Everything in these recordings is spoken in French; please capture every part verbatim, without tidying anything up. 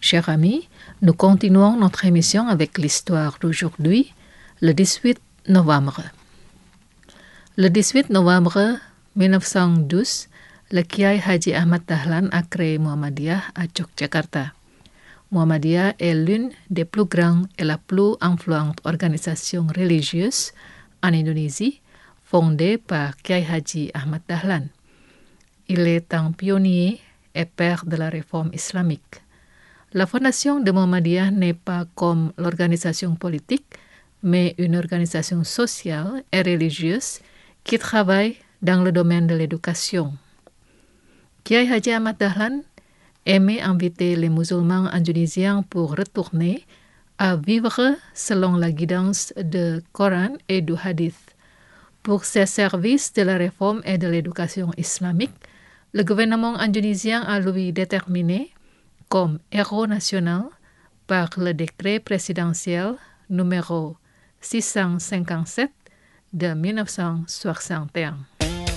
Chers amis, nous continuons notre émission avec l'histoire d'aujourd'hui, le dix-huit novembre. Le dix-huit novembre mille neuf cent douze, le Kiai Haji Ahmad Dahlan a créé Muhammadiyah à Yogyakarta. Muhammadiyah est l'une des plus grandes et la plus influente organisation religieuse en Indonésie, fondée par Kiai Haji Ahmad Dahlan. Il est un pionnier et père de la réforme islamique. La fondation de Muhammadiyah n'est pas comme l'organisation politique, mais une organisation sociale et religieuse qui travaille dans le domaine de l'éducation. Kiai Haji Ahmad Dahlan aimait inviter les musulmans indonésiens pour retourner à vivre selon la guidance du Coran et du Hadith. Pour ses services de la réforme et de l'éducation islamique, le gouvernement indonésien a lui déterminé comme héros national par le décret présidentiel numéro six cent cinquante-sept de mille neuf cent soixante et un.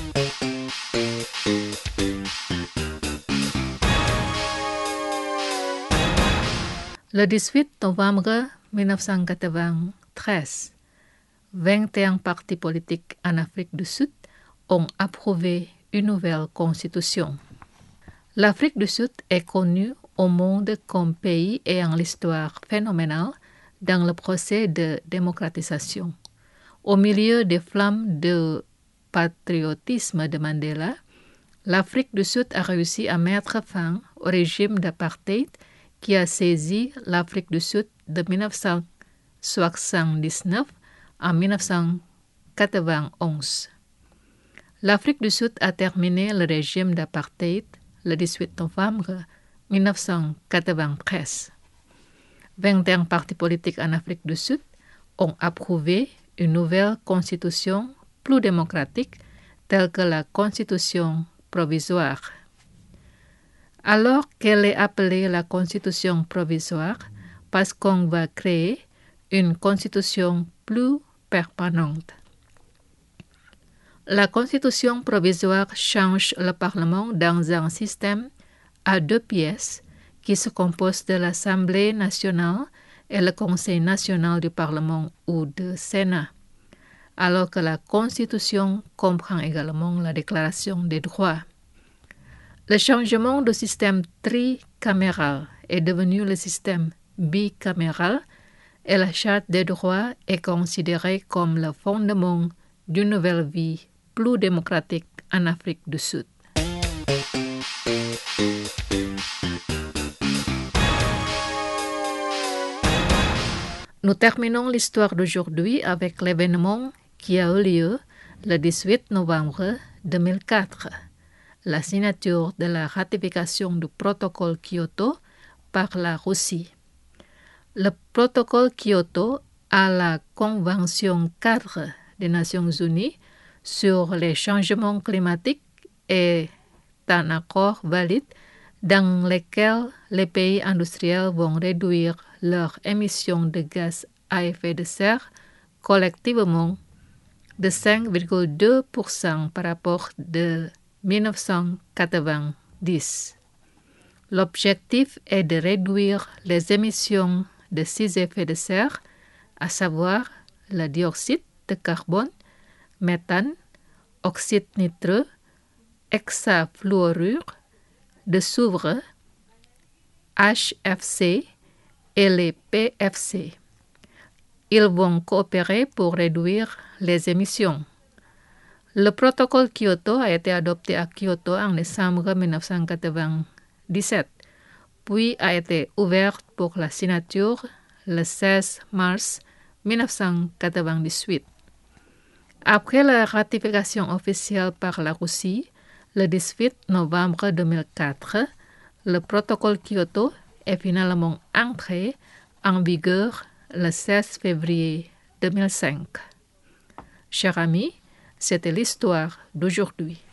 Le dix-huit novembre mille neuf cent quatre-vingt-treize, vingt et un partis politiques en Afrique du Sud ont approuvé une nouvelle constitution. L'Afrique du Sud est connue au monde comme pays ayant l'histoire phénoménale dans le procès de démocratisation. Au milieu des flammes de patriotisme de Mandela, l'Afrique du Sud a réussi à mettre fin au régime d'apartheid qui a saisi l'Afrique du Sud de mille neuf cent soixante-dix-neuf à mille neuf cent quatre-vingt-onze. L'Afrique du Sud a terminé le régime d'apartheid le dix-huit novembre mille neuf cent quatre-vingt-treize. vingt et un partis politiques en Afrique du Sud ont approuvé une nouvelle constitution plus démocratique telle que la constitution provisoire. Alors qu'elle est appelée la constitution provisoire parce qu'on va créer une constitution plus permanente. La constitution provisoire change le Parlement dans un système à deux pièces qui se compose de l'Assemblée nationale et le Conseil national du Parlement ou du Sénat, alors que la Constitution comprend également la Déclaration des droits. Le changement du système tricaméral est devenu le système bicaméral et la Charte des droits est considérée comme le fondement d'une nouvelle vie plus démocratique en Afrique du Sud. Nous terminons l'histoire d'aujourd'hui avec l'événement qui a eu lieu le dix-huit novembre deux mille quatre, la signature de la ratification du protocole Kyoto par la Russie. Le protocole Kyoto à la Convention cadre des Nations Unies sur les changements climatiques est un accord valide dans lequel les pays industriels vont réduire leurs émissions de gaz à effet de serre collectivement de cinq virgule deux pour cent par rapport de mille neuf cent quatre-vingt-dix. L'objectif est de réduire les émissions de six effets de serre, à savoir le dioxyde de carbone, méthane, oxyde nitreux, hexafluorure de soufre, H F C et les P F C. Ils vont coopérer pour réduire les émissions. Le protocole Kyoto a été adopté à Kyoto en décembre mille neuf cent quatre-vingt-dix-sept, puis a été ouvert pour la signature le seize mars mille neuf cent quatre-vingt-dix-huit. Après la ratification officielle par la Russie, le dix-huit novembre deux mille quatre, le protocole Kyoto est finalement entré en vigueur le seize février deux mille cinq. Chers amis, c'était l'histoire d'aujourd'hui.